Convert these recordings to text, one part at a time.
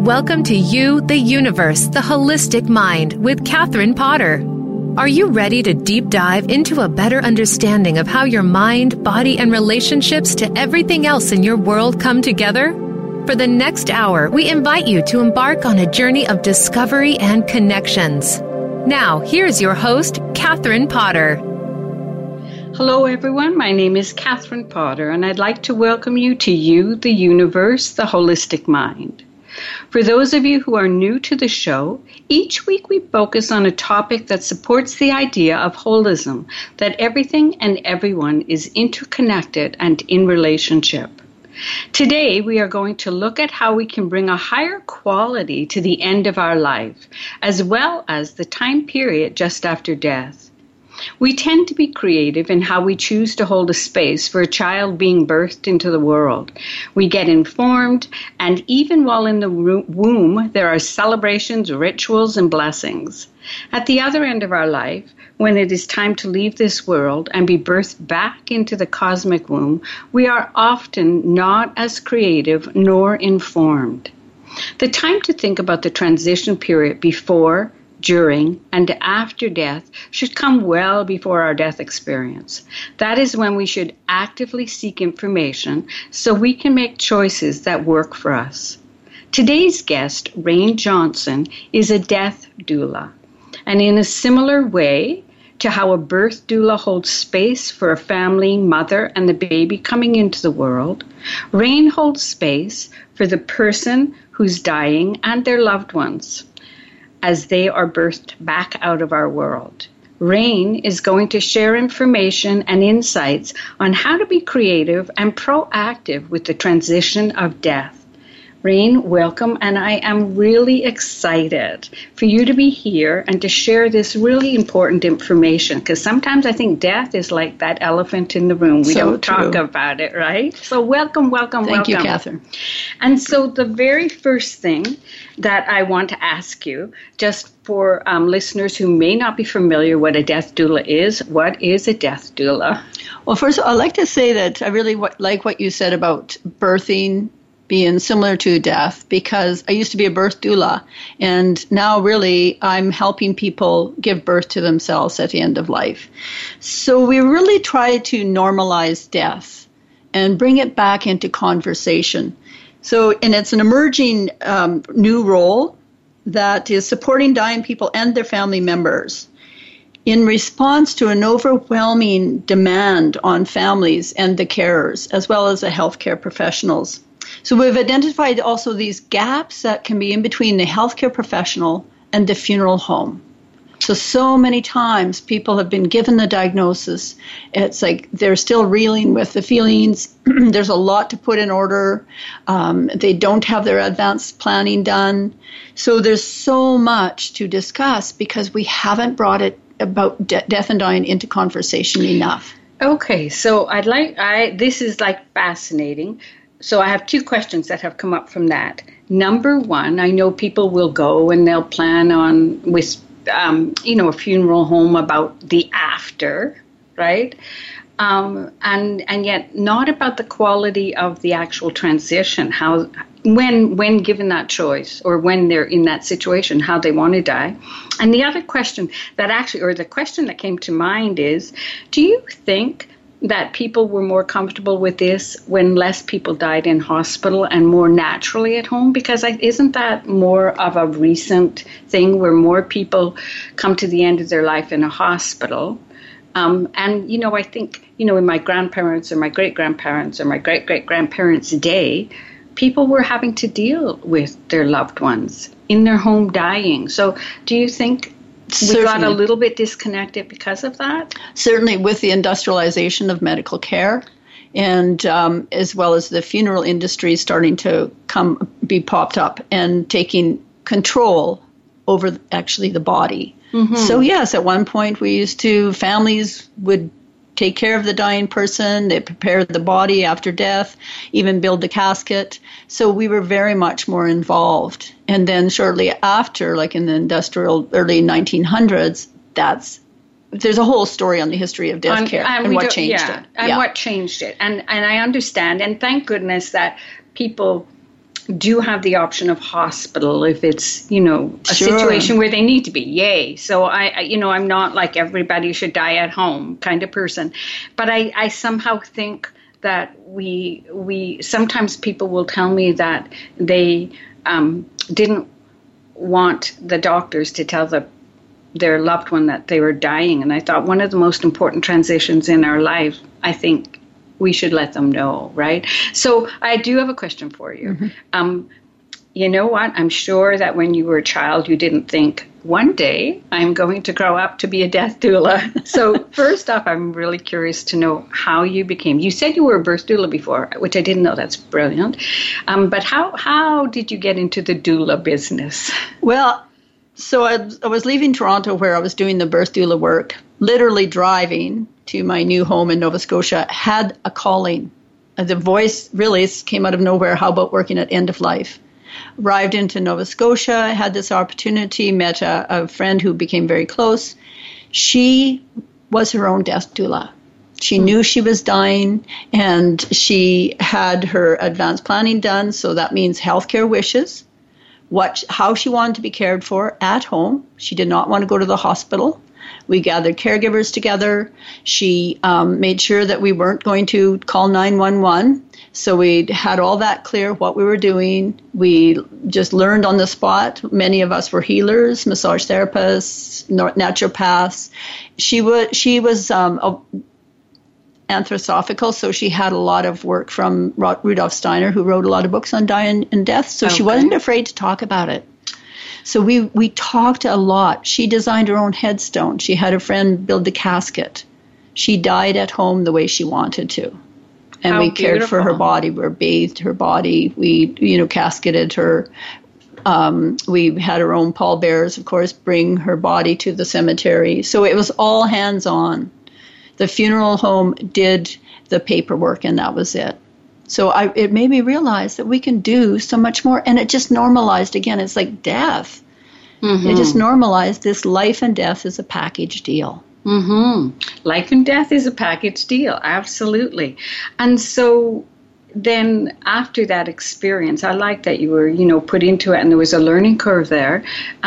Welcome to You, the Universe, the Holistic Mind with Catherine Potter. Are you ready to deep dive into a better understanding of how your mind, body, and relationships to everything else in your world come together? For the next hour, we invite you to embark on a journey of discovery and connections. Now, here's your host, Catherine Potter. Hello, everyone. My name is Catherine Potter, and I'd like to welcome you to You, the Universe, the Holistic Mind. For those of you who are new to the show, each week we focus on a topic that supports the idea of holism, that everything and everyone is interconnected and in relationship. Today, we are going to look at how we can bring a higher quality to the end of our life, as well as the time period just after death. We tend to be creative in how we choose to hold a space for a child being birthed into the world. We get informed, and even while in the womb, there are celebrations, rituals, and blessings. At the other end of our life, when it is time to leave this world and be birthed back into the cosmic womb, we are often not as creative nor informed. The time to think about the transition period before, during, and after death should come well before our death experience. That is when we should actively seek information so we can make choices that work for us. Today's guest, Rain Johnson, is a death doula. And in a similar way to how a birth doula holds space for a family, mother, and the baby coming into the world, Rain holds space for the person who's dying and their loved ones as they are birthed back out of our world. Rain is going to share information and insights on how to be creative and proactive with the transition of death. Rain, welcome, and I am really excited for you to be here and to share this really important information, because sometimes I think death is like that elephant in the room. We don't talk about it, right? So welcome. Thank you, Catherine. And so the very first thing that I want to ask you, just for listeners who may not be familiar what a death doula is, what is a death doula? Well, first, I'd like to say that I really like what you said about birthing being similar to death, because I used to be a birth doula, and now really I'm helping people give birth to themselves at the end of life. So we really try to normalize death and bring it back into conversation. So, and it's an emerging new role that is supporting dying people and their family members in response to an overwhelming demand on families and the carers, as well as the healthcare professionals. So we've identified also these gaps that can be in between the healthcare professional and the funeral home. So many times people have been given the diagnosis. It's like they're still reeling with the feelings. There's a lot to put in order. They don't have their advanced planning done. So there's so much to discuss because we haven't brought it about death and dying into conversation enough. Okay, so this is like fascinating. So I have two questions that have come up from that. Number one, I know people will go and they'll plan on with, a funeral home about the after, right? And yet not about the quality of the actual transition, how, when given that choice or when they're in that situation, how they want to die. And the other question the question that came to mind is, do you think that people were more comfortable with this when less people died in hospital and more naturally at home? Because isn't that more of a recent thing where more people come to the end of their life in a hospital? And, I think, in my grandparents or my great-grandparents or my great-great-grandparents' day, people were having to deal with their loved ones in their home dying. So do you think we got a little bit disconnected because of that? Certainly, with the industrialization of medical care, and as well as the funeral industry starting to be popped up and taking control over actually the body. Mm-hmm. So yes, at one point families would take care of the dying person, they prepare the body after death, even build the casket. So we were very much more involved. And then shortly after, like in the industrial early 1900s, there's a whole story on the history of death care and what changed it. And what changed it. And I understand, and thank goodness that people do have the option of hospital if it's, a situation where they need to be. Yay. So I'm not like everybody should die at home kind of person. But I somehow think that we sometimes people will tell me that they didn't want the doctors to tell their loved one that they were dying. And I thought one of the most important transitions in our life, I think, we should let them know, right? So I do have a question for you. Mm-hmm. You know what? I'm sure that when you were a child, you didn't think, one day I'm going to grow up to be a death doula. So first off, I'm really curious to know how you became. You said you were a birth doula before, which I didn't know. That's brilliant. But how did you get into the doula business? Well, so I was leaving Toronto where I was doing the birth doula work, literally driving to my new home in Nova Scotia, had a calling. The voice really came out of nowhere. How about working at End of Life? Arrived into Nova Scotia, had this opportunity, met a friend who became very close. She was her own death doula. She knew she was dying, and she had her advanced planning done, so that means healthcare wishes, how she wanted to be cared for at home. She did not want to go to the hospital. We gathered caregivers together. She made sure that we weren't going to call 911. So we had all that clear, what we were doing. We just learned on the spot. Many of us were healers, massage therapists, naturopaths. She was anthroposophical, so she had a lot of work from Rudolf Steiner, who wrote a lot of books on dying and death. So She wasn't afraid to talk about it. So we talked a lot. She designed her own headstone. She had a friend build the casket. She died at home the way she wanted to. And we cared for her body. We bathed her body. We, casketed her. We had our own pallbearers, of course, bring her body to the cemetery. So it was all hands-on. The funeral home did the paperwork, and that was it. So it made me realize that we can do so much more. And it just normalized, again, it's like death. Mm-hmm. It just normalized this life and death is a package deal. Mm-hmm. Life and death is a package deal, absolutely. And so then after that experience, I like that you were, put into it and there was a learning curve there.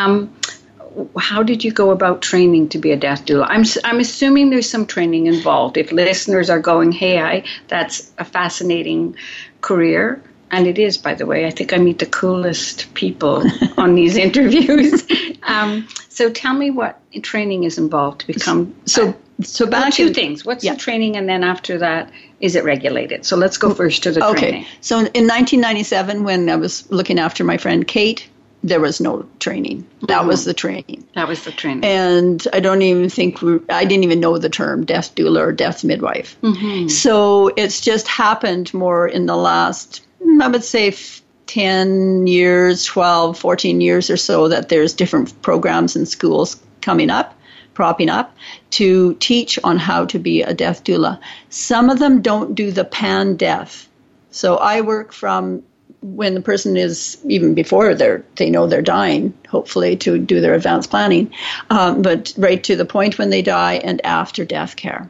How did you go about training to be a death doula? I'm assuming there's some training involved. If listeners are going, hey, that's a fascinating career. And it is, by the way. I think I meet the coolest people on these interviews. So tell me what training is involved to become. So back two things. What's the training, and then after that, is it regulated? So let's go first to the training. Okay. So in 1997, when I was looking after my friend Kate, there was no training. That was the training. That was the training. And I don't even think I didn't even know the term death doula or death midwife. Mm-hmm. So it's just happened more in the last, I would say, 10 years, 12, 14 years or so, that there's different programs in schools propping up to teach on how to be a death doula. Some of them don't do the pan-death. So I work from when the person is, even before they know they're dying, hopefully, to do their advanced planning, but right to the point when they die and after death care.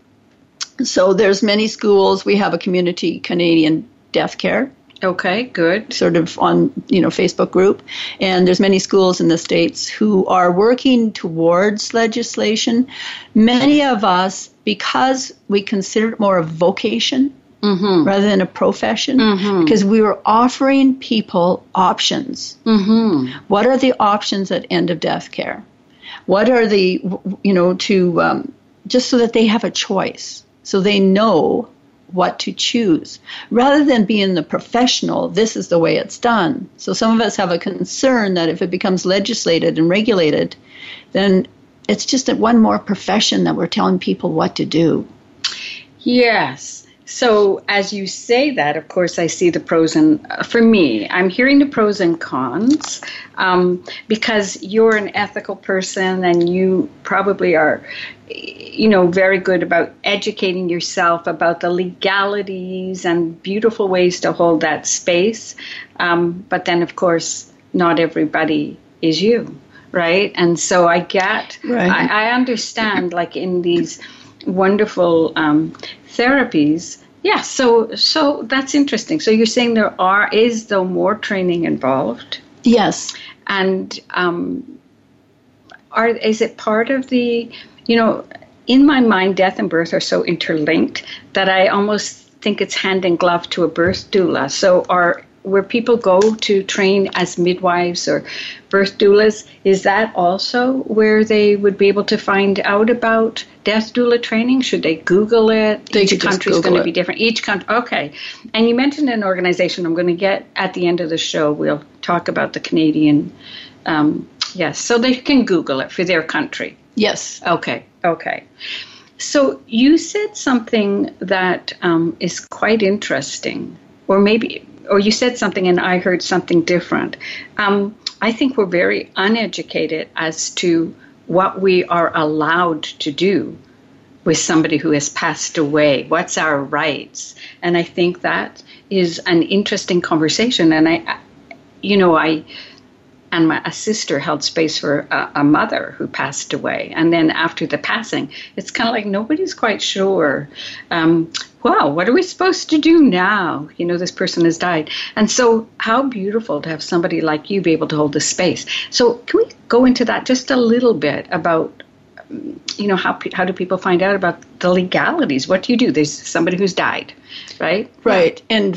So there's many schools. We have a community Canadian death care. Okay, good. Sort of on, Facebook group. And there's many schools in the States who are working towards legislation. Many of us, because we consider it more a vocation, mm-hmm. rather than a profession, mm-hmm. because we were offering people options. Mm-hmm. What are the options at end of death care? What are the, just so that they have a choice, so they know what to choose, rather than being the professional, this is the way it's done. So some of us have a concern that if it becomes legislated and regulated, then it's just one more profession that we're telling people what to do. Yes. So as you say that, of course, I see the pros and, for me, I'm hearing the pros and cons, because you're an ethical person and you probably are, very good about educating yourself about the legalities and beautiful ways to hold that space. But then, of course, not everybody is you, right? And so I understand, like in these wonderful therapies, Yeah, so that's interesting. So you're saying there is more training involved? Yes. And is it part of the, in my mind, death and birth are so interlinked that I almost think it's hand in glove to a birth doula. So where people go to train as midwives or birth doulas, is that also where they would be able to find out about death doula training? Should they Google it? Each country is going to be different. Each country, okay. And you mentioned an organization. I'm going to get at the end of the show. We'll talk about the Canadian. Yes, so they can Google it for their country. Yes. Okay. So you said something that is quite interesting, or you said something and I heard something different. I think we're very uneducated as to what we are allowed to do with somebody who has passed away. What's our rights? And I think that is an interesting conversation. And a sister held space for a mother who passed away. And then after the passing, it's kind of like nobody's quite sure. What are we supposed to do now? This person has died. And so how beautiful to have somebody like you be able to hold this space. So can we go into that just a little bit about, how do people find out about the legalities? What do you do? There's somebody who's died, right? Right. And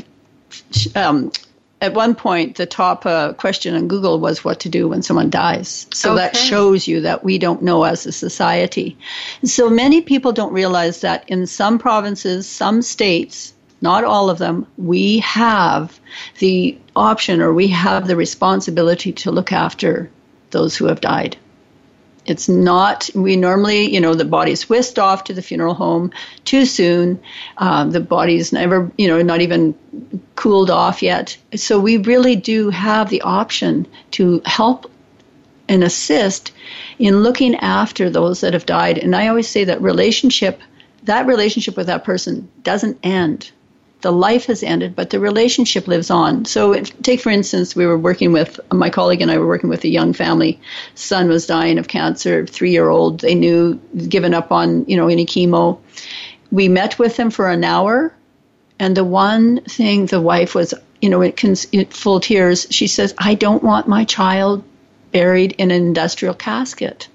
at one point, the top question on Google was what to do when someone dies. So that shows you that we don't know as a society. And so many people don't realize that in some provinces, some states, not all of them, we have the option or we have the responsibility to look after those who have died. It's not, we normally, the body's whisked off to the funeral home too soon. The body's never, not even cooled off yet. So we really do have the option to help and assist in looking after those that have died. And I always say that relationship with that person doesn't end. The life has ended, but the relationship lives on. So take, for instance, my colleague and I were working with a young family. Son was dying of cancer, 3-year-old. They knew, given up on, any chemo. We met with them for an hour. And the one thing the wife was, in full tears, she says, I don't want my child buried in an industrial casket.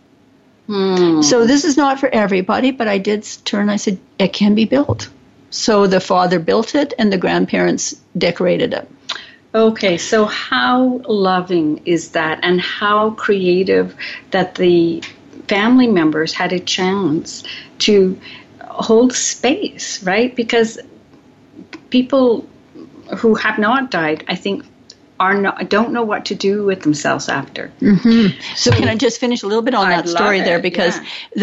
So this is not for everybody, but I did turn, I said, it can be built. So the father built it and the grandparents decorated it. Okay, so how loving is that, and how creative that the family members had a chance to hold space, right? Because people who have not died, I think, don't know what to do with themselves after. Mm-hmm. So can I just finish a little bit on that story there? Because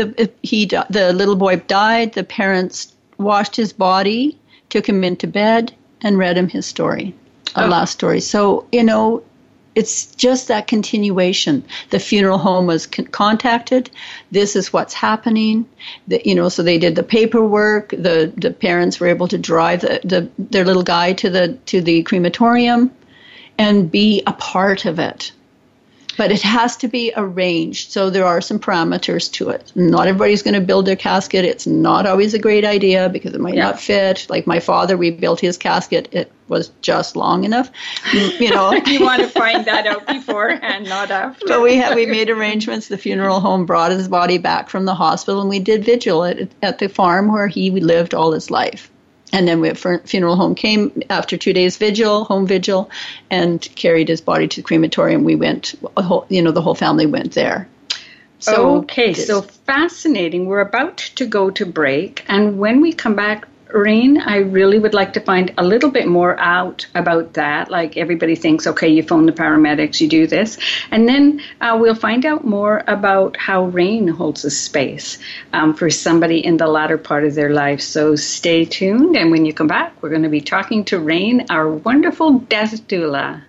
the little boy died, the parents washed his body, took him into bed, and read him his story, last story. So, it's just that continuation. The funeral home was contacted. This is what's happening. So they did the paperwork. The parents were able to drive their little guy to the crematorium and be a part of it. But it has to be arranged, so there are some parameters to it. Not everybody's going to build their casket. It's not always a great idea because it might not fit. Like my father, we built his casket. It was just long enough, You want to find that out beforehand, not after. But we made arrangements. The funeral home brought his body back from the hospital, and we did vigil at the farm where he lived all his life. And then funeral home came after 2 days home vigil, and carried his body to the crematorium. We went, the whole family went there. So fascinating. We're about to go to break, and when we come back, Rain, I really would like to find a little bit more out about that. Like everybody thinks, okay, you phone the paramedics, you do this. And then we'll find out more about how Rain holds a space for somebody in the latter part of their life. So stay tuned. And when you come back, we're going to be talking to Rain, our wonderful death doula.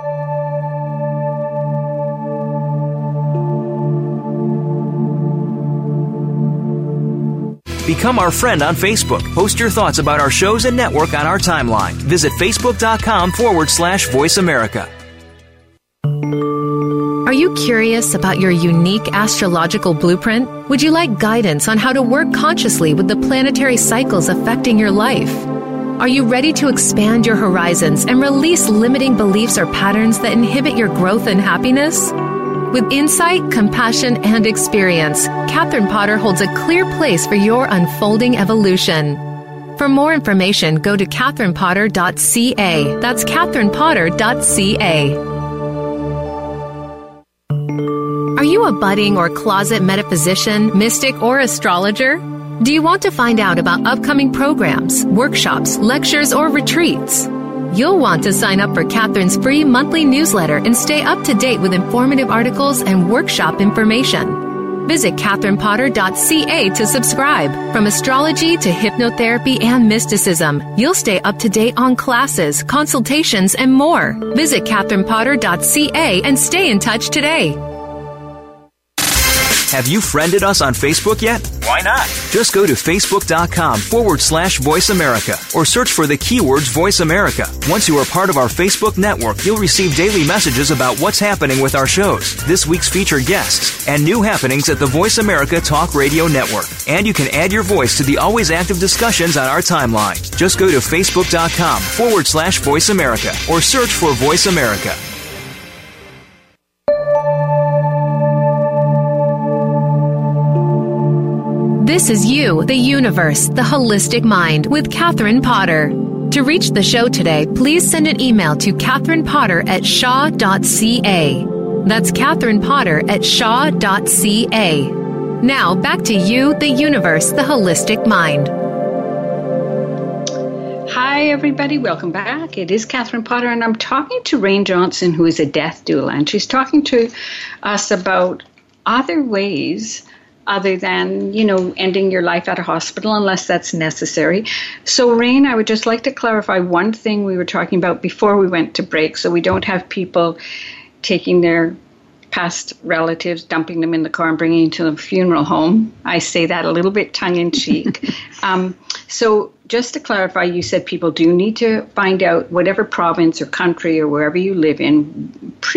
Become our friend on Facebook. Post your thoughts about our shows and network on our timeline. Visit Facebook.com/Voice America. Are you curious about your unique astrological blueprint? Would you like guidance on how to work consciously with the planetary cycles affecting your life? Are you ready to expand your horizons and release limiting beliefs or patterns that inhibit your growth and happiness? With insight, compassion, and experience, Catherine Potter holds a clear place for your unfolding evolution. For more information, go to catherinepotter.ca. That's catherinepotter.ca. Are you a budding or closet metaphysician, mystic, or astrologer? Do you want to find out about upcoming programs, workshops, lectures, or retreats? You'll want to sign up for Catherine's free monthly newsletter and stay up to date with informative articles and workshop information. Visit catherinepotter.ca to subscribe. From astrology to hypnotherapy and mysticism, you'll stay up to date on classes, consultations, and more. Visit catherinepotter.ca and stay in touch today. Have you friended us on Facebook yet? Why not? Just go to facebook.com/Voice America or search for the keywords Voice America. Once you are part of our Facebook network, you'll receive daily messages about what's happening with our shows, this week's featured guests, and new happenings at the Voice America Talk Radio Network. And you can add your voice to the always active discussions on our timeline. Just go to facebook.com/Voice America or search for Voice America. This is You, the Universe, the Holistic Mind with Catherine Potter. To reach the show today, please send an email to catherinepotter@shaw.ca. That's catherinepotter@shaw.ca. Now, back to You, the Universe, the Holistic Mind. Hi, everybody. Welcome back. It is Catherine Potter, and I'm talking to Rain Johnson, who is a death doula, and she's talking to us about other ways other than, ending your life at a hospital unless that's necessary. So, Rain, I would just like to clarify one thing we were talking about before we went to break, so we don't have people taking their past relatives, dumping them in the car and bringing them to the funeral home. I say that a little bit tongue-in-cheek. So just to clarify, you said people do need to find out, whatever province or country or wherever you live in,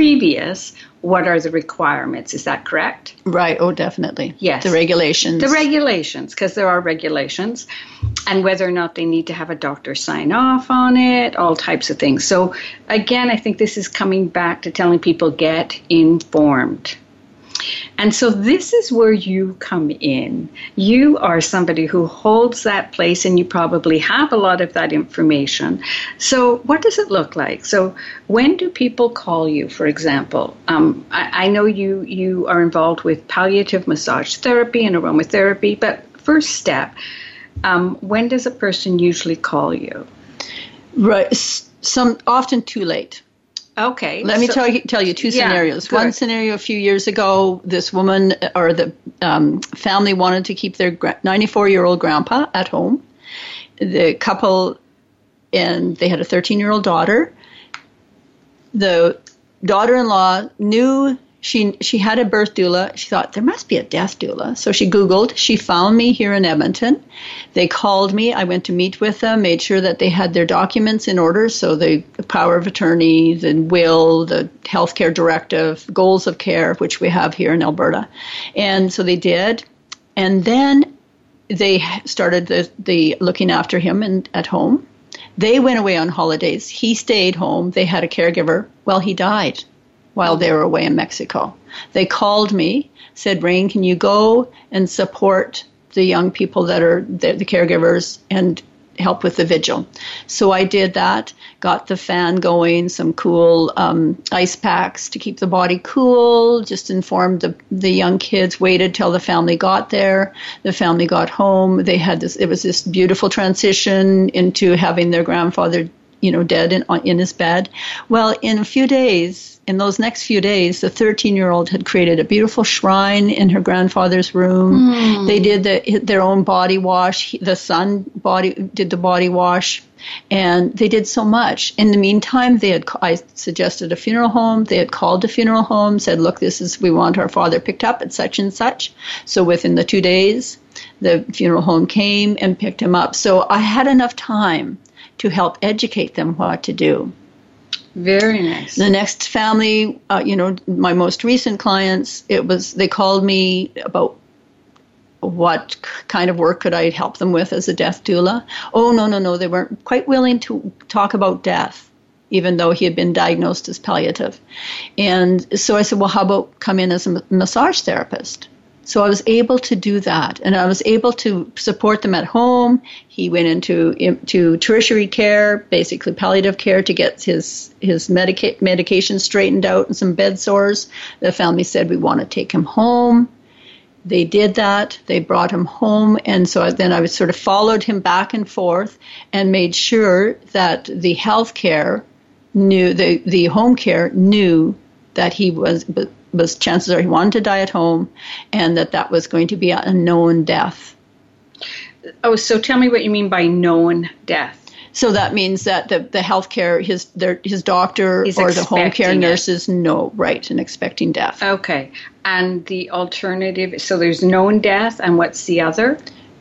what are the requirements? Is that correct? Right. Oh, definitely. Yes. The regulations. The regulations, because there are regulations, and whether or not they need to have a doctor sign off on it, all types of things. So, again, I think this is coming back to telling people, get informed. And so this is where you come in. You are somebody who holds that place, and you probably have a lot of that information. So what does it look like? So when do people call you, for example? I know you are involved with palliative massage therapy and aromatherapy, but first step, when does a person usually call you? Right. Often too late. Okay. Let me tell you two scenarios. Good. One scenario, a few years ago, this woman or the family wanted to keep their 94-year-old grandpa at home. The couple, and they had a 13-year-old daughter. The daughter-in-law knew she had a birth doula. She thought, there must be a death doula. So she Googled. She found me here in Edmonton. They called me. I went to meet with them, made sure that they had their documents in order. So the power of attorney, the will, the healthcare directive, goals of care, which we have here in Alberta. And so they did. And then they started the looking after him at home. They went away on holidays. He stayed home. They had a caregiver. Well, he died while they were away in Mexico. They called me, said, Rain, can you go and support the young people that are the caregivers and help with the vigil? So I did that, got the fan going, some cool ice packs to keep the body cool, just informed the young kids, waited till the family got there. The family got home. They had it was this beautiful transition into having their grandfather, dead in his bed. Well, in those next few days, the 13-year-old had created a beautiful shrine in her grandfather's room. They did their own body wash. The son did the body wash, and they did so much. In the meantime, I suggested a funeral home. They had called the funeral home, said, look, we want our father picked up at such and such. So within the 2 days, the funeral home came and picked him up. So I had enough time to help educate them what to do. Very nice. The next family, my most recent clients, they called me about what kind of work could I help them with as a death doula. Oh, no. They weren't quite willing to talk about death, even though he had been diagnosed as palliative. And so I said, well, how about come in as a massage therapist? So I was able to do that, and I was able to support them at home. He went into tertiary care, basically palliative care, to get his medication straightened out and some bed sores. The family said, we want to take him home. They did that. They brought him home, and so then I sort of followed him back and forth and made sure that the health care knew, the home care knew that he was chances are he wanted to die at home, and that was going to be a known death. Oh, so tell me what you mean by known death. So that means that the healthcare, his doctor or the home care nurses know, right, and expecting death. Okay. And the alternative, so there's known death, and what's the other?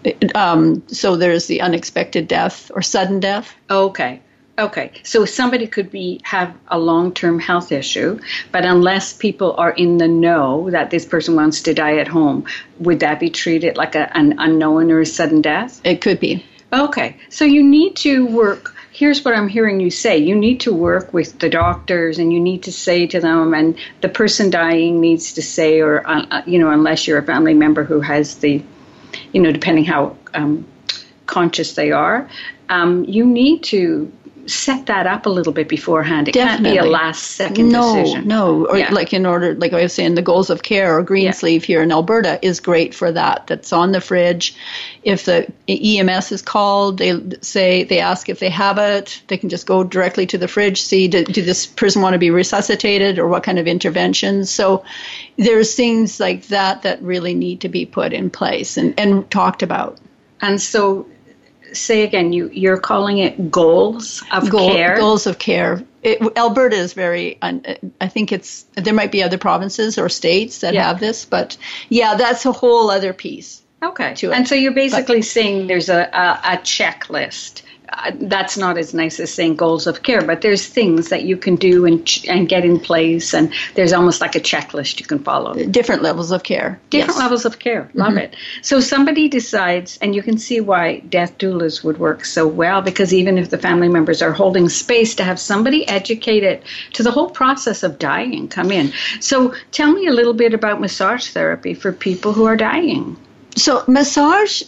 So there's the unexpected death or sudden death. Okay. So somebody could have a long-term health issue, but unless people are in the know that this person wants to die at home, would that be treated like an unknown or a sudden death? It could be. Okay. So you need to work. Here's what I'm hearing you say. You need to work with the doctors, and you need to say to them, and the person dying needs to say, or, unless you're a family member who has the, depending how conscious they are, you need to set that up a little bit beforehand. It Definitely. Can't be a last-second decision. No. Or like I was saying, the Goals of Care or Greensleeve here in Alberta is great for that. That's on the fridge. If the EMS is called, they ask if they have it. They can just go directly to the fridge, see, do this person want to be resuscitated or what kind of interventions. So there's things like that really need to be put in place and talked about. And so, say again, you're calling it goals of care? Goals of care. Alberta is very, I think there might be other provinces or states that have this, but that's a whole other piece. Okay. And so you're basically saying there's a checklist. That's not as nice as saying goals of care, but there's things that you can do and get in place, and there's almost like a checklist you can follow. Different levels of care. Different levels of care. Love it. So somebody decides, and you can see why death doulas would work so well, because even if the family members are holding space, to have somebody educated to the whole process of dying come in. So tell me a little bit about massage therapy for people who are dying. So massage,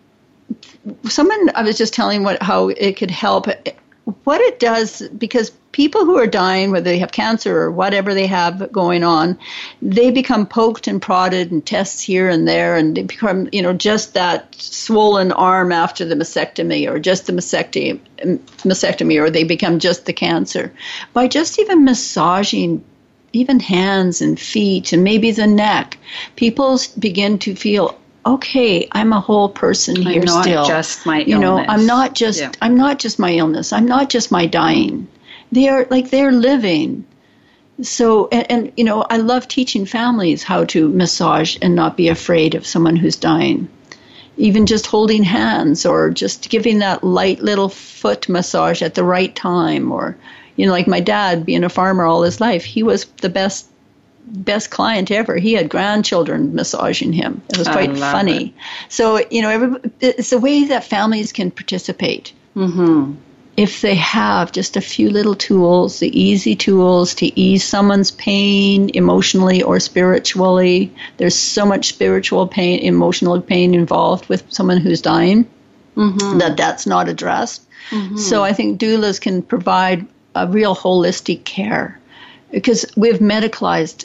I was just telling how it could help. What it does, because people who are dying, whether they have cancer or whatever they have going on, they become poked and prodded and tests here and there, and they become, just that swollen arm after the mastectomy, or just the mastectomy, or they become just the cancer. By just even massaging even hands and feet and maybe the neck, people begin to feel, okay, I'm a whole person here still. I'm not just my illness. I'm not just my illness. I'm not just my dying. They're living. So, and I love teaching families how to massage and not be afraid of someone who's dying. Even just holding hands, or just giving that light little foot massage at the right time. Or, like my dad, being a farmer all his life, he was the best client ever. He had grandchildren massaging him. It was quite funny. It. So, it's a way that families can participate. Mm-hmm. If they have just a few little tools, the easy tools to ease someone's pain emotionally or spiritually. There's so much spiritual pain, emotional pain involved with someone who's dying, that's not addressed. Mm-hmm. So I think doulas can provide a real holistic care. Because we've medicalized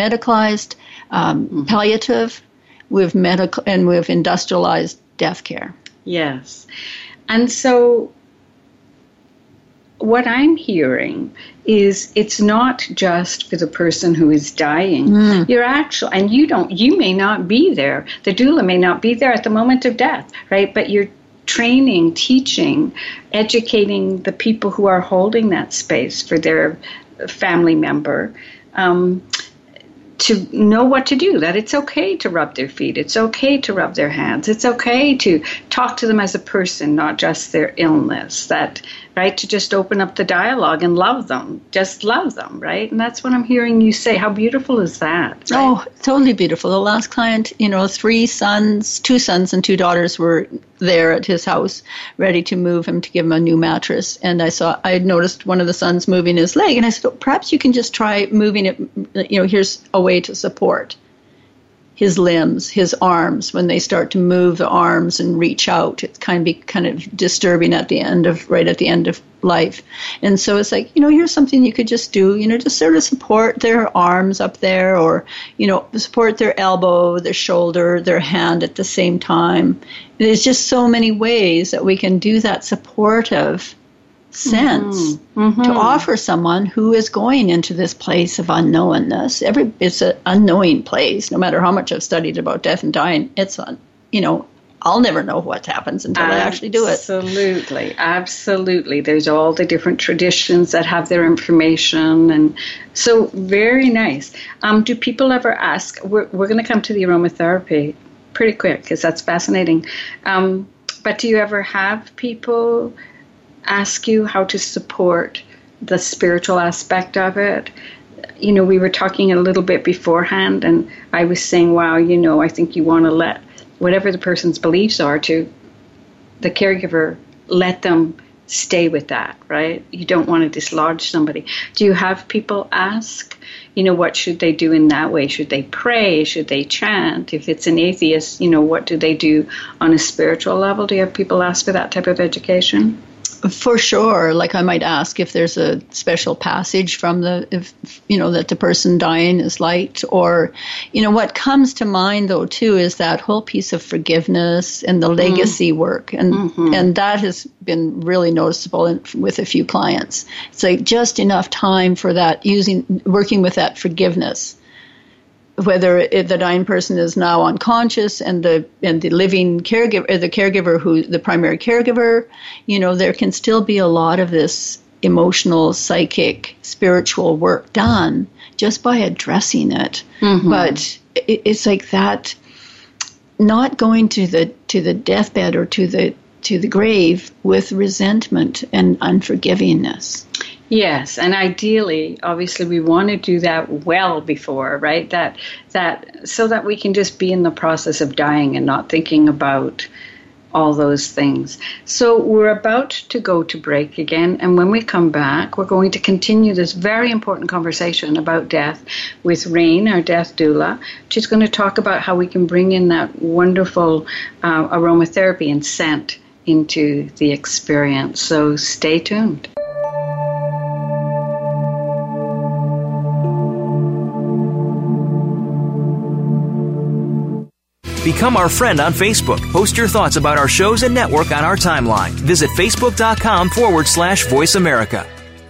palliative, we've industrialized death care. Yes. And so what I'm hearing is it's not just for the person who is dying. You're actually, and you may not be there. The doula may not be there at the moment of death, right? But you're training, teaching, educating the people who are holding that space for their family member to know what to do, that it's okay to rub their feet, it's okay to rub their hands, it's okay to talk to them as a person, not just their illness, that right? To just open up the dialogue and love them, just love them, right? And that's what I'm hearing you say. How beautiful is that? Right? Oh, totally beautiful. The last client, 2 sons and 2 daughters were there at his house, ready to move him, to give him a new mattress. And I had noticed one of the sons moving his leg, and I said, perhaps you can just try moving it. Here's a way to support his limbs, his arms. When they start to move the arms and reach out, it kind of disturbing right at the end of life. And so it's like, here's something you could just do, just sort of support their arms up there, or, support their elbow, their shoulder, their hand at the same time. There's just so many ways that we can do that supportive sense to offer someone who is going into this place of unknownness. It's an unknowing place. No matter how much I've studied about death and dying, it's I'll never know what happens until I actually do it. Absolutely. There's all the different traditions that have their information, and so very nice. Do people ever ask? We're going to come to the aromatherapy pretty quick because that's fascinating. But do you ever have people ask you how to support the spiritual aspect of it? We were talking a little bit beforehand, and I was saying, wow, I think you want to let whatever the person's beliefs are to the caregiver, let them stay with that, right? You don't want to dislodge somebody. Do you have people ask, what should they do in that way? Should they pray? Should they chant? If it's an atheist, what do they do on a spiritual level? Do you have people ask for that type of education? For sure. Like I might ask if there's a special passage from that the person dying is liked, or, what comes to mind though too is that whole piece of forgiveness and the legacy work. And that has been really noticeable with a few clients. It's like just enough time for that, working with that forgiveness. Whether the dying person is now unconscious and the living caregiver, or the caregiver who the primary caregiver, there can still be a lot of this emotional, psychic, spiritual work done just by addressing it. But it's like that, not going to the deathbed or to the grave with resentment and unforgivingness. Yes, and ideally, obviously, we want to do that well before, right? That so that we can just be in the process of dying and not thinking about all those things. So we're about to go to break again, and when we come back, we're going to continue this very important conversation about death with Rain, our death doula. She's going to talk about how we can bring in that wonderful aromatherapy and scent into the experience. So stay tuned. Become our friend on Facebook. Post your thoughts about our shows and network on our timeline. Visit Facebook.com/Voice America.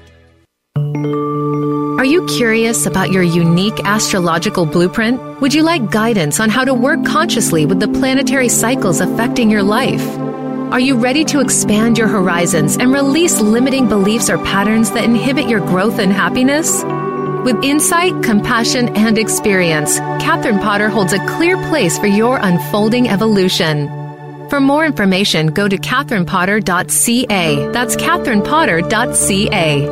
Are you curious about your unique astrological blueprint? Would you like guidance on how to work consciously with the planetary cycles affecting your life? Are you ready to expand your horizons and release limiting beliefs or patterns that inhibit your growth and happiness? With insight, compassion, and experience, Catherine Potter holds a clear place for your unfolding evolution. For more information, go to catherinepotter.ca. That's catherinepotter.ca.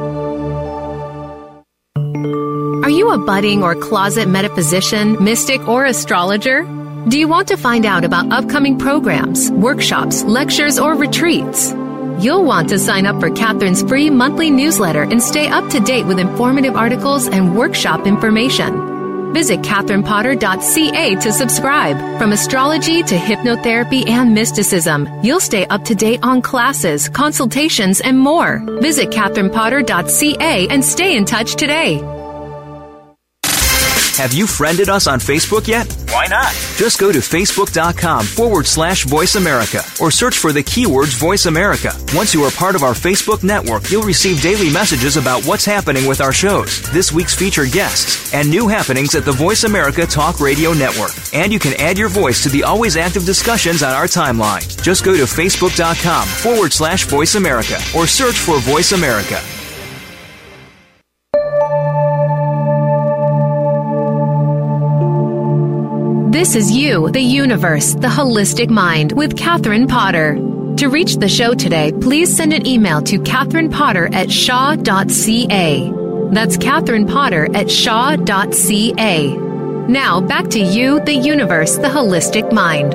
Are you a budding or closet metaphysician, mystic, or astrologer? Do you want to find out about upcoming programs, workshops, lectures, or retreats? You'll want to sign up for Catherine's free monthly newsletter and stay up to date with informative articles and workshop information. Visit catherinepotter.ca to subscribe. From astrology to hypnotherapy and mysticism, you'll stay up to date on classes, consultations, and more. Visit catherinepotter.ca and stay in touch today. Have you friended us on Facebook yet? Why not? Just go to facebook.com/Voice America or search for the keywords Voice America. Once you are part of our Facebook network, you'll receive daily messages about what's happening with our shows, this week's featured guests, and new happenings at the Voice America Talk Radio Network. And you can add your voice to the always active discussions on our timeline. Just go to facebook.com/Voice America or search for Voice America. This is You, the Universe, the Holistic Mind with Catherine Potter. To reach the show today, please send an email to Catherine Potter at shaw.ca. That's Catherine Potter at shaw.ca. Now, back to you, the universe, the holistic mind.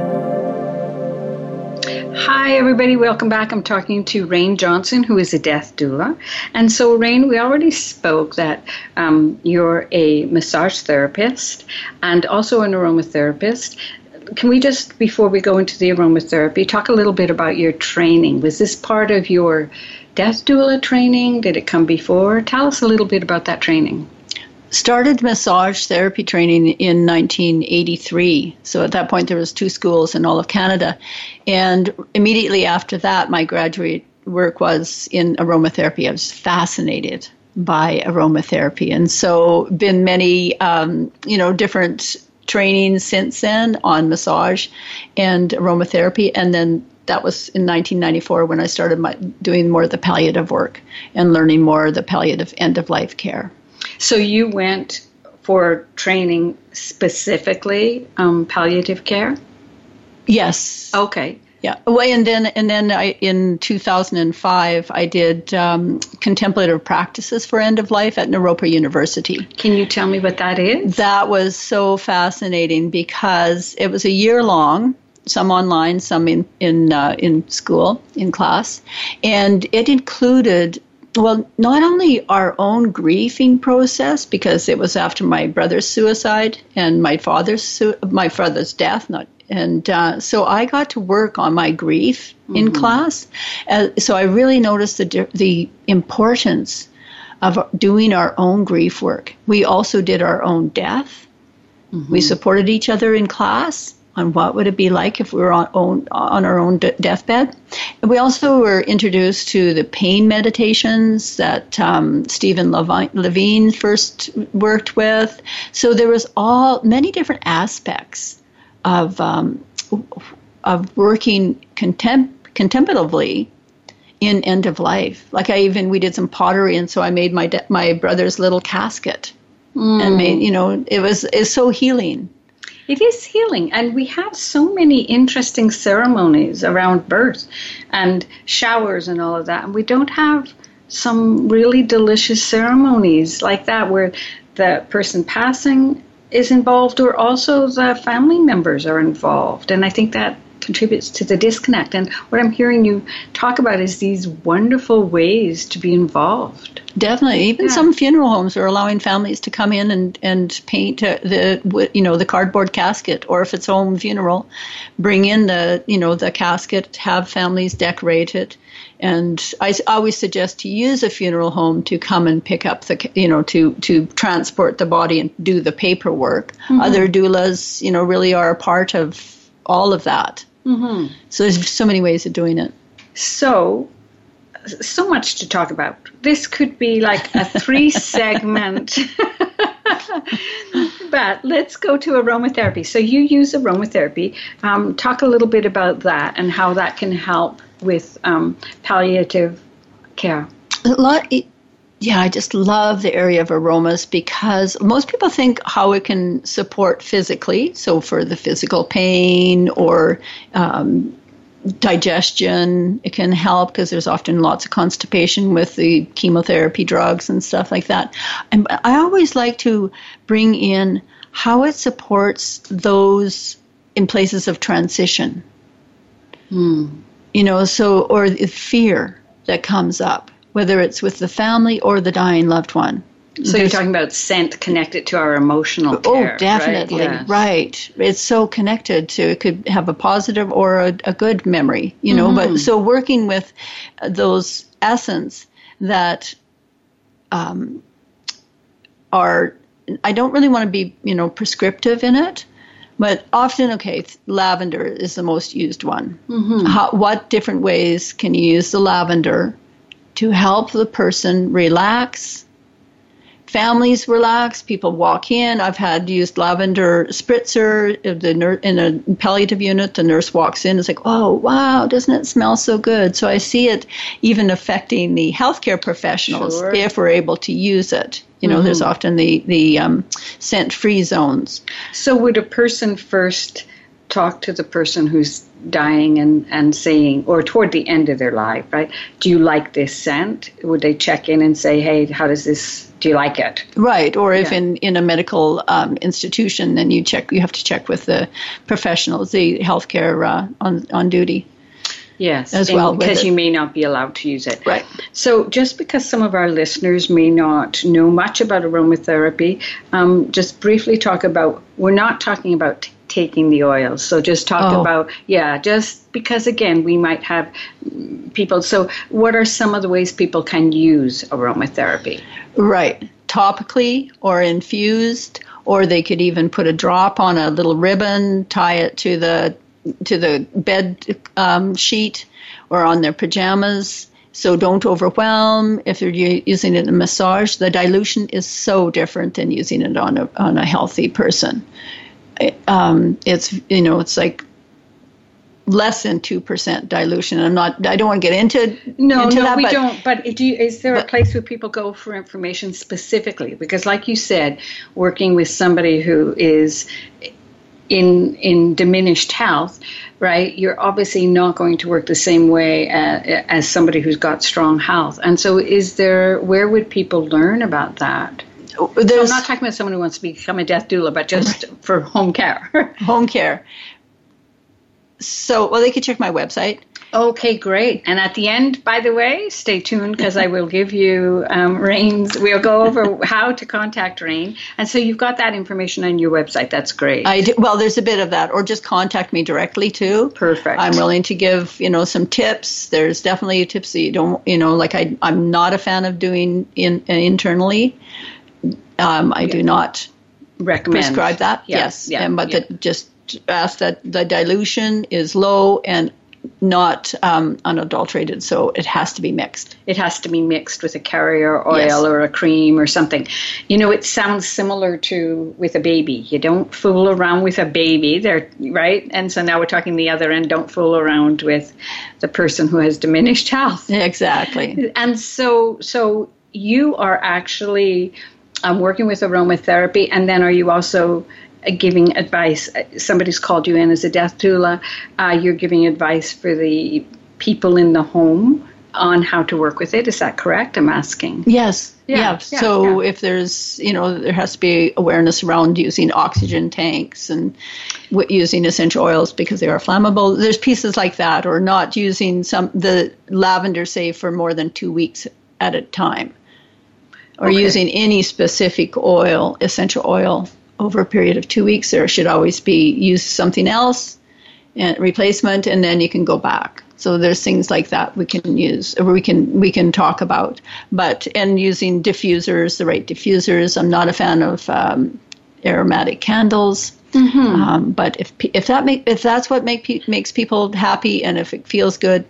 Hi, everybody. Welcome back. I'm talking to Rain Johnson, who is a death doula. And so, Rain, we already spoke that you're a massage therapist and also an aromatherapist. Can we just, before we go into the aromatherapy, talk a little bit about your training? Was this part of your death doula training? Did it come before? Tell us a little bit about that training. Started massage therapy training in 1983. So at that point, there was 2 schools in all of Canada. And immediately after that, my graduate work was in aromatherapy. I was fascinated by aromatherapy. And so been many, different trainings since then on massage and aromatherapy. And then that was in 1994 when I started doing more of the palliative work and learning more of the palliative end-of-life care. So you went for training specifically palliative care? Yes. Okay. Yeah. Well, and then in 2005 I did contemplative practices for end of life at Naropa University. Can you tell me what that is? That was so fascinating because it was a year long. Some online, some in school, in class, and it included. Well, not only our own grieving process, because it was after my brother's suicide and my father's death, so I got to work on my grief in class. So I really noticed the importance of doing our own grief work. We also did our own death. Mm-hmm. We supported each other in class on what would it be like if we were on our own deathbed. And we also were introduced to the pain meditations that Stephen Levine first worked with. So there was many different aspects of working contemplatively in end of life. Like we did some pottery, and so I made my brother's little casket, and made it's so healing. It is healing, and we have so many interesting ceremonies around birth and showers and all of that, and we don't have some really delicious ceremonies like that where the person passing is involved or also the family members are involved, and I think that contributes to the disconnect. And what I'm hearing you talk about is these wonderful ways to be involved. Definitely. Even some funeral homes are allowing families to come in and paint the cardboard casket, or if it's home funeral, bring in the casket, have families decorate it. And I always suggest to use a funeral home to come and pick up to transport the body and do the paperwork. Mm-hmm. Other doulas, really are a part of all of that. Mm-hmm. So there's so many ways of doing it. So much to talk about. This could be like a 3-segment. But let's go to aromatherapy. So you use aromatherapy. Talk a little bit about that and how that can help with palliative care. I just love the area of aromas because most people think how it can support physically. So for the physical pain or digestion, it can help because there's often lots of constipation with the chemotherapy drugs and stuff like that. And I always like to bring in how it supports those in places of transition. Or the fear that comes up, whether it's with the family or the dying loved one. So you're talking about scent connected to our emotional care. Oh, definitely. Right. It's so connected to, it could have a positive or a good memory, but so working with those essence that are, I don't really want to be, prescriptive in it, but often, lavender is the most used one. Mm-hmm. What different ways can you use the lavender to help the person relax? Families relax. People walk in. I've had used lavender spritzer in a palliative unit. The nurse walks in. It's like, oh, wow, doesn't it smell so good? So I see it even affecting the healthcare professionals if we're able to use it. There's often the scent-free zones. So would a person first talk to the person who's dying and saying, or toward the end of their life, right? Do you like this scent? Would they check in and say, hey, do you like it? Right. Or if in a medical institution, then you have to check with the professionals, the healthcare on duty. Yes, as well, because you may not be allowed to use it. Right. So just because some of our listeners may not know much about aromatherapy, just briefly talk about, we're not talking about taking the oils. So just talk about, just because, again, we might have people. So what are some of the ways people can use aromatherapy? Right. Topically or infused, or they could even put a drop on a little ribbon, tie it to the bed sheet or on their pajamas. So don't overwhelm. If you're using it in a massage, the dilution is so different than using it on a healthy person. It's like less than 2% dilution. I don't want to get into that. We don't. But is there a place where people go for information specifically? Because, like you said, working with somebody who is in diminished health, right? You're obviously not going to work the same way as somebody who's got strong health. And so, where would people learn about that? So I'm not talking about someone who wants to become a death doula, but just for home care. Home care. So, they could check my website. Okay, great. And at the end, by the way, stay tuned because I will give you Rain's. We'll go over how to contact Rain. And so you've got that information on your website. That's great. Well, there's a bit of that. Or just contact me directly, too. Perfect. I'm willing to give, some tips. There's definitely tips that you don't, I'm not a fan of doing internally. I do not recommend prescribe that. Yes. Just ask that the dilution is low and not unadulterated, so it has to be mixed. It has to be mixed with a carrier oil or a cream or something. It sounds similar to with a baby. You don't fool around with a baby, right? And so now we're talking the other end. Don't fool around with the person who has diminished health. Exactly. And so you are actually working with aromatherapy, and then are you also giving advice? Somebody's called you in as a death doula. You're giving advice for the people in the home on how to work with it. Is that correct? I'm asking. Yes. Yeah. So if there's, there has to be awareness around using oxygen tanks and using essential oils because they are flammable. There's pieces like that, or not using the lavender, say, for more than 2 weeks at a time, or using any specific oil, essential oil, over a period of 2 weeks. There should always be use something else and replacement, and then you can go back. So there's things like that we can use, or we can talk about. And using diffusers, the right diffusers. I'm not a fan of aromatic candles. Mm-hmm. But if that's what makes people happy, and if it feels good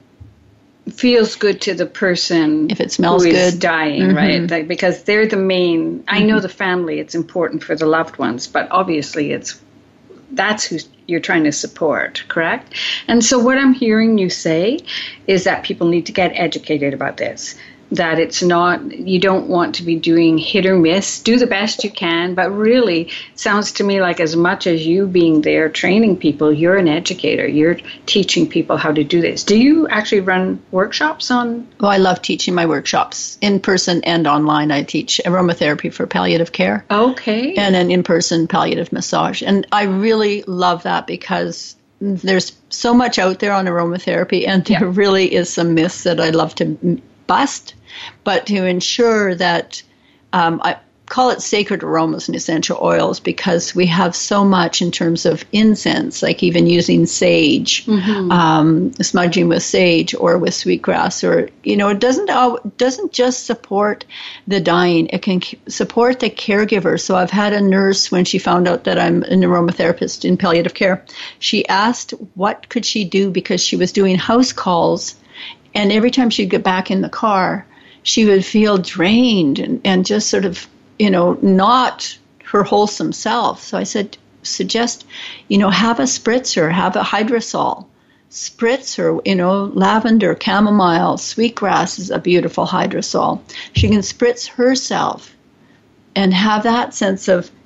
to the person, if it smells who good, is dying, mm-hmm. right? Because they're the main. Mm-hmm. I know the family; it's important for the loved ones, but obviously, that's who you're trying to support, correct? And so, what I'm hearing you say is that people need to get educated about this. That it's not, you don't want to be doing hit or miss. Do the best you can, but really, it sounds to me like as much as you being there training people, you're an educator. You're teaching people how to do this. Do you actually run workshops on? Well, I love teaching my workshops in person and online. I teach aromatherapy for palliative care. Okay. And an in-person palliative massage. And I really love that because there's so much out there on aromatherapy, and there really is some myths that I love to bust, but to ensure that I call it sacred aromas and essential oils, because we have so much in terms of incense, like even using sage, mm-hmm. Smudging with sage or with sweetgrass, or it doesn't just support the dying; it can support the caregiver. So I've had a nurse, when she found out that I'm an aromatherapist in palliative care, she asked what could she do, because she was doing house calls. And every time she'd get back in the car, she would feel drained and just sort of, not her wholesome self. So I suggest, have a spritzer, have a hydrosol. Spritzer, lavender, chamomile, sweetgrass is a beautiful hydrosol. She can spritz herself and have that sense of,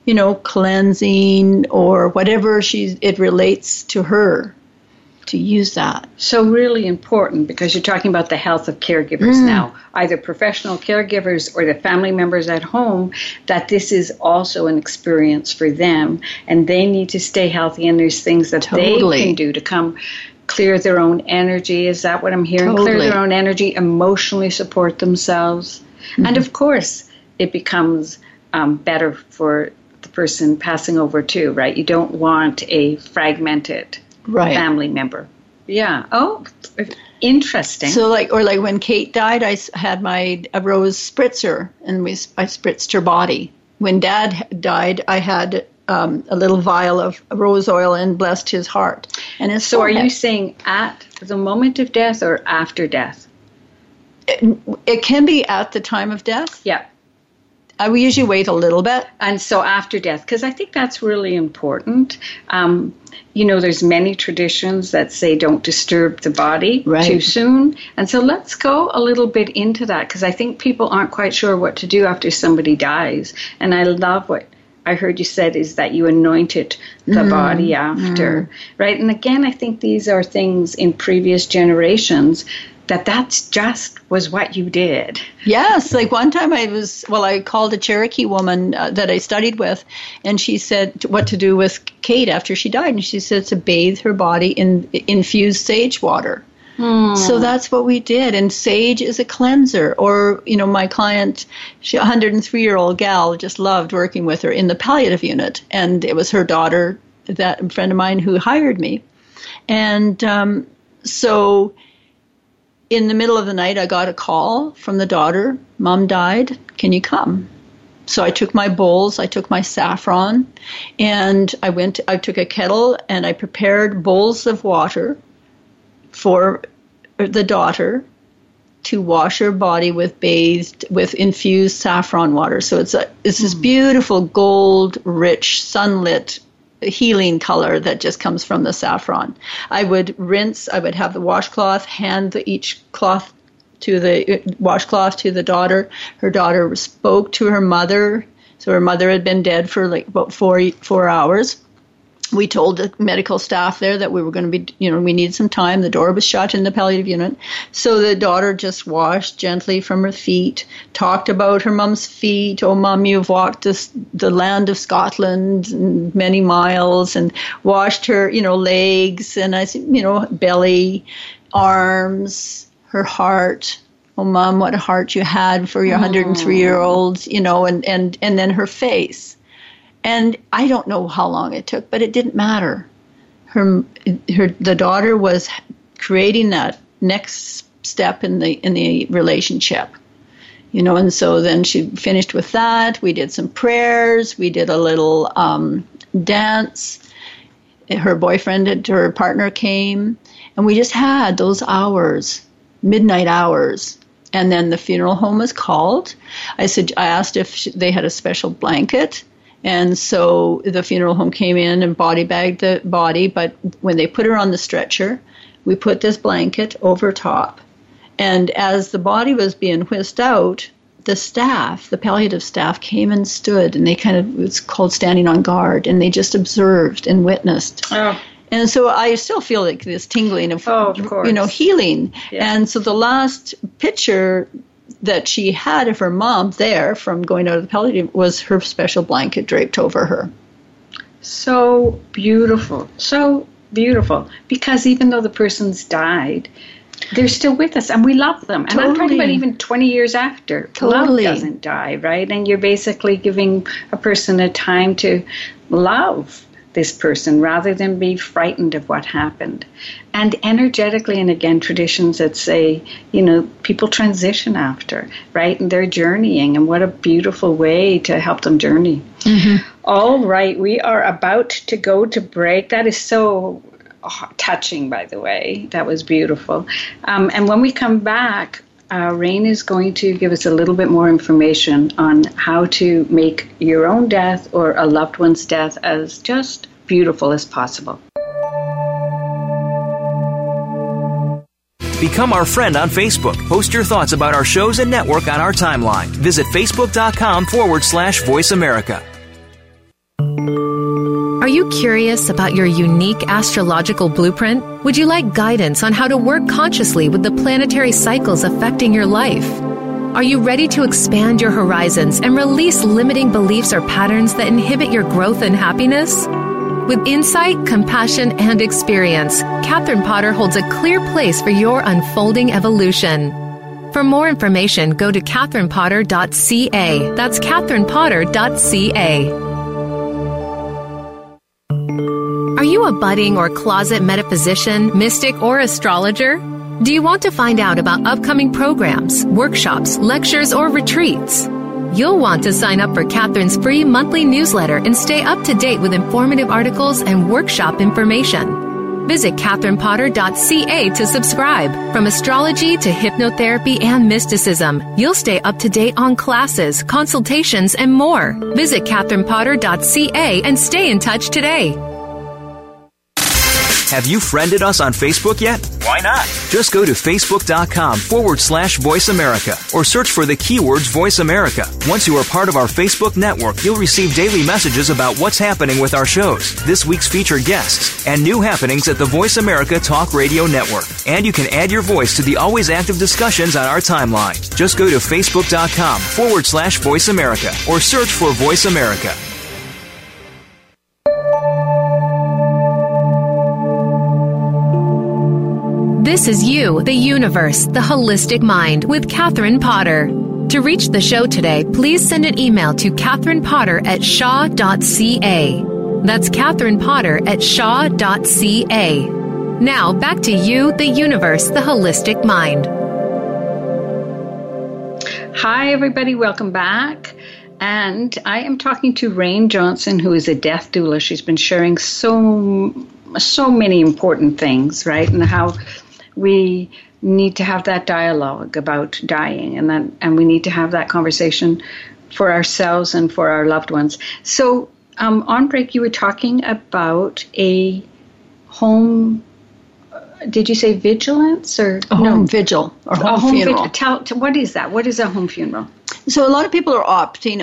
cleansing or whatever it relates to her, to use that. So really important, because you're talking about the health of caregivers now, either professional caregivers or the family members at home, that this is also an experience for them, and they need to stay healthy, and there's things that they can do to come clear their own energy. Is that what I'm hearing? Totally. Clear their own energy, emotionally support themselves. And of course, it becomes better for the person passing over too, right? You don't want a fragmented family member. Yeah. Oh, interesting. So like when Kate died, I had a rose spritzer, and I spritzed her body. When Dad died, I had a little vial of rose oil and blessed his heart. And his so forehead. Are you saying at the moment of death or after death? It can be at the time of death. Yeah. I will usually wait a little bit. And so after death, because I think that's really important. There's many traditions that say don't disturb the body too soon. And so let's go a little bit into that, because I think people aren't quite sure what to do after somebody dies. And I love what I heard you said is that you anointed the body after, right? And again, I think these are things in previous generations that's just was what you did. Yes. Like one time I called a Cherokee woman that I studied with, and she said what to do with Kate after she died. And she said to bathe her body in infused sage water. So that's what we did. And sage is a cleanser. Or, my client, she 103-year-old gal, just loved working with her in the palliative unit. And it was her daughter, that friend of mine, who hired me. And so in the middle of the night, I got a call from the daughter. Mom died. Can you come? So I took my bowls, I took my saffron, and I took a kettle and I prepared bowls of water for the daughter to wash her body with infused saffron water. So it's this beautiful gold, rich, sunlit healing color that just comes from the saffron. I would have the washcloth, hand each cloth to the washcloth to the daughter. Her daughter spoke to her mother. So her mother had been dead for like about 4 hours. We told the medical staff there that we were going to be, we need some time. The door was shut in the palliative unit. So the daughter just washed gently from her feet, talked about her mom's feet. Oh, Mom, you've walked the land of Scotland many miles, and washed her, legs, and I said, belly, arms, her heart. Oh, Mom, what a heart you had for your 103-year-old, and then her face. And I don't know how long it took, but it didn't matter. The daughter was creating that next step in the relationship, and so then she finished with that. We did some prayers. We did a little dance. Her partner came, and we just had those hours, midnight hours. And then the funeral home was called. I asked if they had a special blanket. And so the funeral home came in and body bagged the body, but when they put her on the stretcher, we put this blanket over top. And as the body was being whisked out, the palliative staff came and stood, and it's called standing on guard, and they just observed and witnessed. Oh. And so I still feel like this tingling of healing. Yeah. And so the last picture that she had of her mom there from going out of the palliative was her special blanket draped over her. So beautiful. So beautiful. Because even though the person's died, they're still with us, and we love them. And I'm talking about even 20 years after. Love doesn't die, right? And you're basically giving a person a time to love this person rather than be frightened of what happened. And energetically, and again, traditions that say, people transition after, right? And they're journeying, and what a beautiful way to help them journey. Mm-hmm. All right, we are about to go to break. That is so touching, by the way. That was beautiful. And when we come back, Rain is going to give us a little bit more information on how to make your own death or a loved one's death as just beautiful as possible. Become our friend on Facebook. Post your thoughts about our shows and network on our timeline. Visit facebook.com/Voice America. Are you curious about your unique astrological blueprint? Would you like guidance on how to work consciously with the planetary cycles affecting your life? Are you ready to expand your horizons and release limiting beliefs or patterns that inhibit your growth and happiness? With insight, compassion, and experience, Catherine Potter holds a clear place for your unfolding evolution. For more information, go to catherinepotter.ca. That's catherinepotter.ca. Are you a budding or closet metaphysician, mystic, or astrologer? Do you want to find out about upcoming programs, workshops, lectures, or retreats? You'll want to sign up for Catherine's free monthly newsletter and stay up to date with informative articles and workshop information. Visit catherinepotter.ca to subscribe. From astrology to hypnotherapy and mysticism, you'll stay up to date on classes, consultations, and more. Visit catherinepotter.ca and stay in touch today. Have you friended us on Facebook yet? Why not? Just go to facebook.com/Voice America or search for the keywords Voice America. Once you are part of our Facebook network, you'll receive daily messages about what's happening with our shows, this week's featured guests, and new happenings at the Voice America Talk Radio Network. And you can add your voice to the always active discussions on our timeline. Just go to facebook.com/Voice America or search for Voice America. This is You, the Universe, the Holistic Mind with Catherine Potter. To reach the show today, please send an email to catherinepotter@shaw.ca. That's catherinepotter@shaw.ca. Now, back to You, the Universe, the Holistic Mind. Hi, everybody. Welcome back. And I am talking to Rain Johnson, who is a death doula. She's been sharing so many important things, right? And how we need to have that dialogue about dying, and we need to have that conversation for ourselves and for our loved ones. So on break, you were talking about a home. Did you say vigilance or home vigil or home funeral? What is that? What is a home funeral? So a lot of people are opting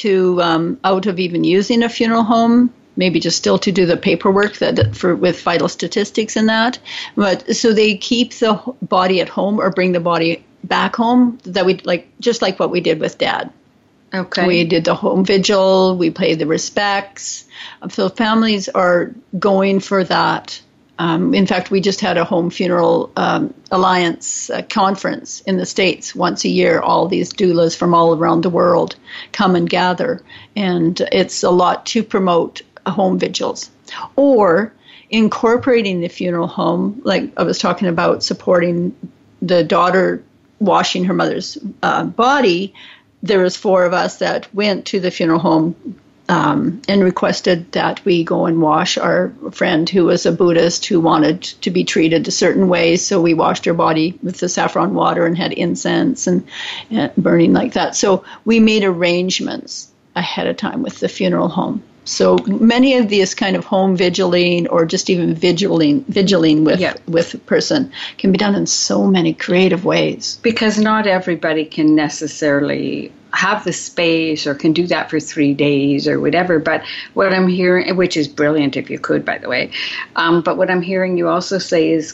out of even using a funeral home. Maybe just still to do the paperwork with vital statistics and that. But so they keep the body at home or bring the body back home. That we just like what we did with Dad. Okay. We did the home vigil. We paid the respects. So families are going for that. In fact, we just had a home funeral alliance conference in the States once a year. All these doulas from all around the world come and gather, and it's a lot to promote home vigils, or incorporating the funeral home, like I was talking about, supporting the daughter washing her mother's body. There was 4 of us that went to the funeral home and requested that we go and wash our friend who was a Buddhist who wanted to be treated a certain way. So we washed her body with the saffron water and had incense and burning like that. So we made arrangements ahead of time with the funeral home. So many of these kind of home vigiling or just even vigiling with a person can be done in so many creative ways. Because not everybody can necessarily have the space or can do that for 3 days or whatever. But what I'm hearing, which is brilliant if you could, by the way, but what I'm hearing you also say is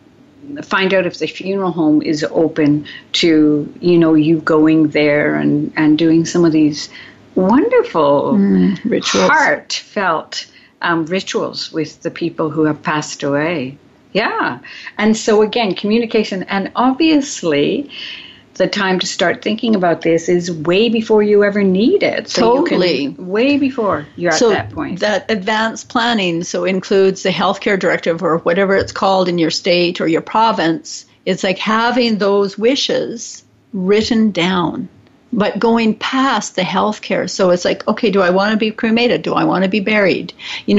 find out if the funeral home is open to, you going there and doing some of these wonderful, rituals. Heartfelt rituals with the people who have passed away. Yeah. And so again, communication, and obviously the time to start thinking about this is way before you ever need it. So totally. Way before you're at that point. That advanced planning includes the healthcare directive or whatever it's called in your state or your province. It's like having those wishes written down, but going past the healthcare. So it's like, okay, do I want to be cremated? Do I want to be buried?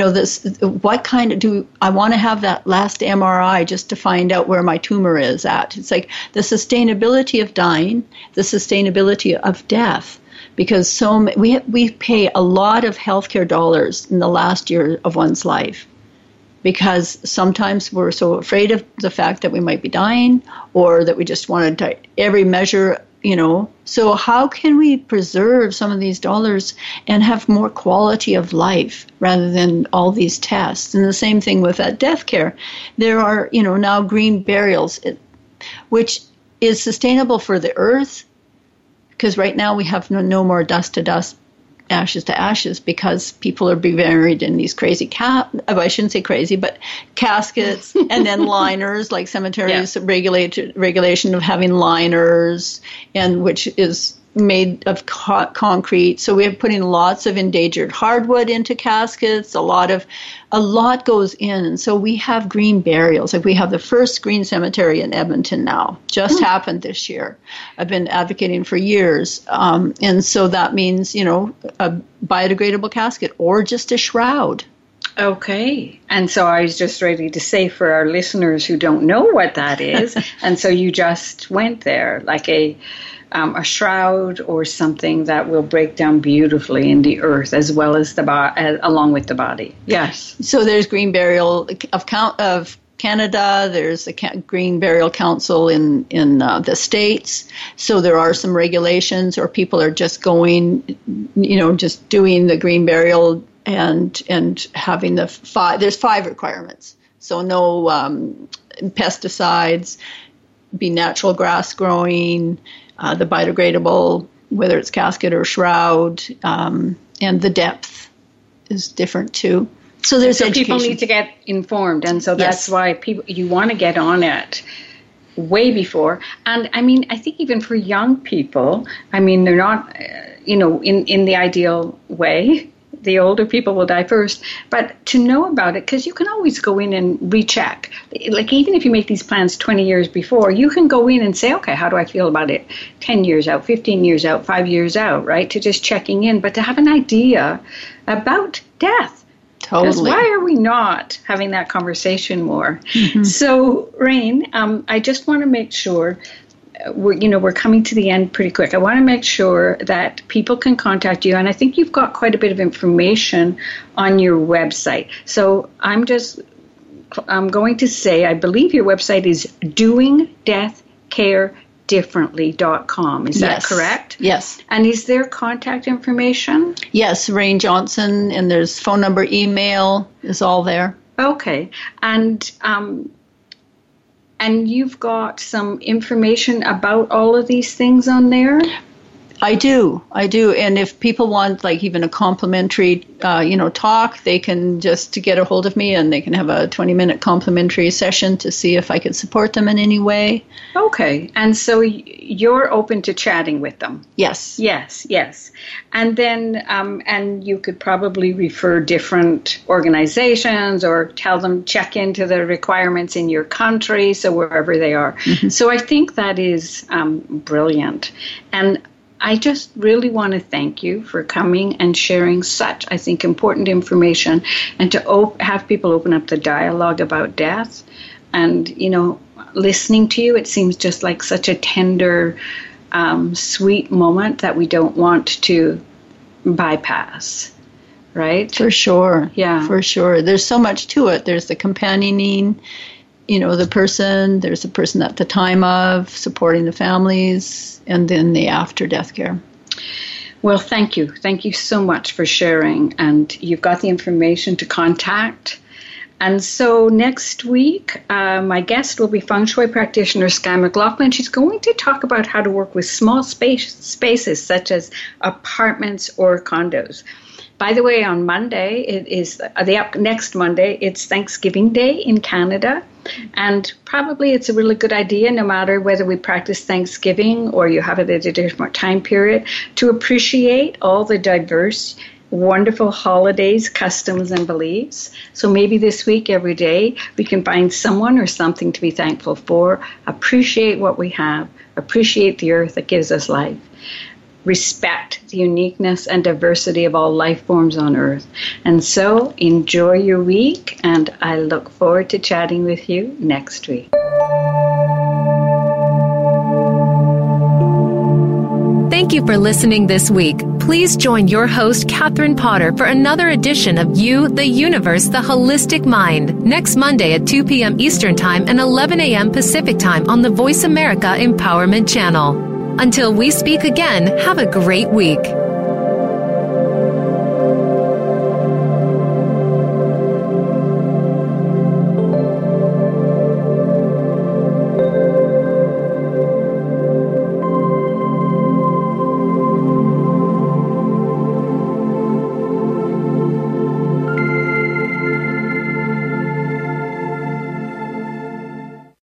What kind of, do I want to have that last MRI just to find out where my tumor is at? It's like the sustainability of dying, the sustainability of death, because we pay a lot of healthcare dollars in the last year of one's life. Because sometimes we're so afraid of the fact that we might be dying, or that we just want to every measure So how can we preserve some of these dollars and have more quality of life rather than all these tests? And the same thing with that death care. There are, now green burials, which is sustainable for the earth, because right now we have no more dust to dust, ashes to ashes, because people are being buried in these crazy I shouldn't say crazy, but caskets, and then liners, like cemeteries regulation of having liners, and which is made of concrete. So we're putting lots of endangered hardwood into caskets. A lot goes in. And so we have green burials. Like we have the first green cemetery in Edmonton now. Just happened this year. I've been advocating for years. And so that means, a biodegradable casket or just a shroud. Okay. And so I was just ready to say for our listeners who don't know what that is, and so you just went there, like a shroud or something that will break down beautifully in the earth as well as along with the body. Yes. So there's Green Burial of Canada. There's the Green Burial Council in the States. So there are some regulations, or people are just going, just doing the green burial and having there's 5 requirements. So no pesticides, be natural grass growing, the biodegradable, whether it's casket or shroud, and the depth is different too. So there's education. People need to get informed, and so that's why you want to get on it way before. And I mean, I think even for young people, I mean, they're not, in the ideal way. The older people will die first, but to know about it, because you can always go in and recheck. Like even if you make these plans 20 years before, you can go in and say, okay, how do I feel about it 10 years out, 15 years out, 5 years out, right? To just checking in, but to have an idea about death. Totally. Because why are we not having that conversation more? Mm-hmm. So, Rain, I just want to make sure we're coming to the end pretty quick. I want to make sure that people can contact you, and I think you've got quite a bit of information on your website. So I'm going to say, I believe your website is doingdeathcaredifferently.com. Is that correct? Yes. And is there contact information? Yes, Rain Johnson, and there's phone number, email is all there. Okay. And you've got some information about all of these things on there? I do. And if people want like even a complimentary, talk, they can just get a hold of me and they can have a 20-minute complimentary session to see if I can support them in any way. Okay. And so you're open to chatting with them? Yes. Yes. And then, and you could probably refer different organizations or tell them check into the requirements in your country, so wherever they are. Mm-hmm. So I think that is brilliant. And I just really want to thank you for coming and sharing such, I think, important information, and to have people open up the dialogue about death. And, listening to you, it seems just like such a tender, sweet moment that we don't want to bypass, right? For sure. Yeah. For sure. There's so much to it. There's the companioning, there's the person at the time of, supporting the families, and then the after-death care. Well, thank you. Thank you so much for sharing. And you've got the information to contact. And so next week, my guest will be feng shui practitioner Sky McLaughlin. She's going to talk about how to work with small spaces such as apartments or condos. By the way, on Monday, it is next Monday, it's Thanksgiving Day in Canada. And probably it's a really good idea, no matter whether we practice Thanksgiving or you have it at a different time period, to appreciate all the diverse, wonderful holidays, customs, and beliefs. So maybe this week, every day, we can find someone or something to be thankful for, appreciate what we have, appreciate the earth that gives us life. Respect the uniqueness and diversity of all life forms on Earth. And so enjoy your week, and I look forward to chatting with you next week. Thank you for listening this week. Please join your host, Catherine Potter, for another edition of You, the Universe, the Holistic Mind, next Monday at 2 p.m. Eastern Time and 11 a.m. Pacific Time on the Voice America Empowerment Channel. Until we speak again, have a great week.